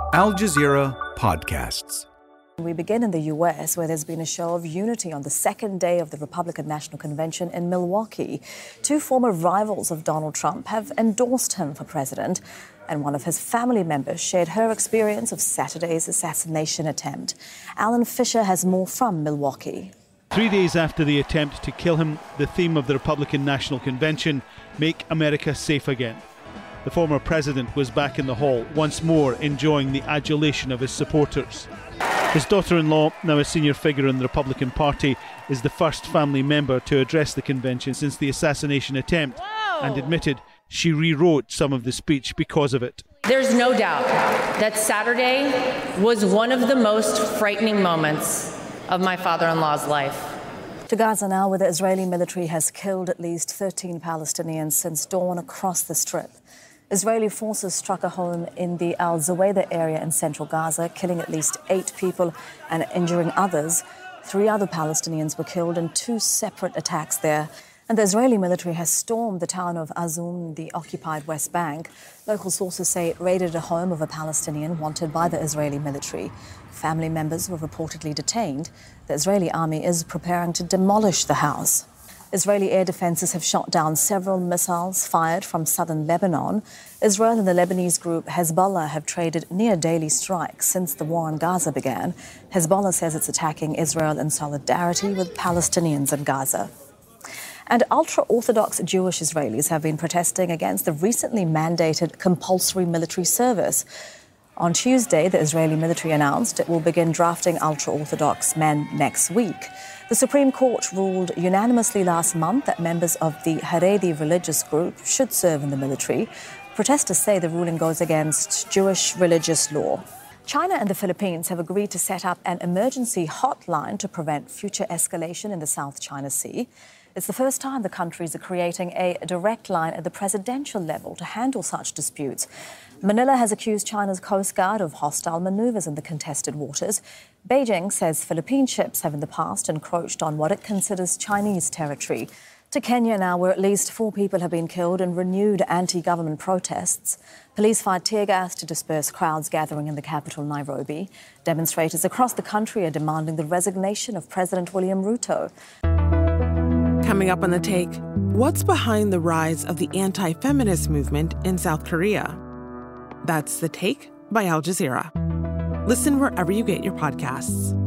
Al Jazeera Podcasts. We begin in the U.S., where there's been a show of unity on the second day of the Republican National Convention in Milwaukee. Two former rivals of Donald Trump have endorsed him for president, and one of his family members shared her experience of Saturday's assassination attempt. Alan Fisher has more from Milwaukee. 3 days after the attempt to kill him, the theme of the Republican National Convention, Make America Safe Again. The former president was back in the hall, once more enjoying the adulation of his supporters. His daughter-in-law, now a senior figure in the Republican Party, is the first family member to address the convention since the assassination attempt, and admitted she rewrote some of the speech because of it. There's no doubt that Saturday was one of the most frightening moments of my father-in-law's life. To Gaza now, where the Israeli military has killed at least 13 Palestinians since dawn across the Strip. Israeli forces struck a home in the Al-Zawayda area in central Gaza, killing at least 8 people and injuring others. 3 other Palestinians were killed in 2 separate attacks there. And the Israeli military has stormed the town of Azum, the occupied West Bank. Local sources say it raided a home of a Palestinian wanted by the Israeli military. Family members were reportedly detained. The Israeli army is preparing to demolish the house. Israeli air defences have shot down several missiles fired from southern Lebanon. Israel and the Lebanese group Hezbollah have traded near-daily strikes since the war on Gaza began. Hezbollah says it's attacking Israel in solidarity with Palestinians in Gaza. And ultra-Orthodox Jewish Israelis have been protesting against the recently mandated compulsory military service. On Tuesday, the Israeli military announced it will begin drafting ultra-Orthodox men next week. The Supreme Court ruled unanimously last month that members of the Haredi religious group should serve in the military. Protesters say the ruling goes against Jewish religious law. China and the Philippines have agreed to set up an emergency hotline to prevent future escalation in the South China Sea. It's the first time the countries are creating a direct line at the presidential level to handle such disputes. Manila has accused China's Coast Guard of hostile maneuvers in the contested waters. Beijing says Philippine ships have in the past encroached on what it considers Chinese territory. To Kenya now, where at least 4 people have been killed in renewed anti-government protests. Police fired tear gas to disperse crowds gathering in the capital, Nairobi. Demonstrators across the country are demanding the resignation of President William Ruto. Coming up on The Take, what's behind the rise of the anti-feminist movement in South Korea? That's The Take by Al Jazeera. Listen wherever you get your podcasts.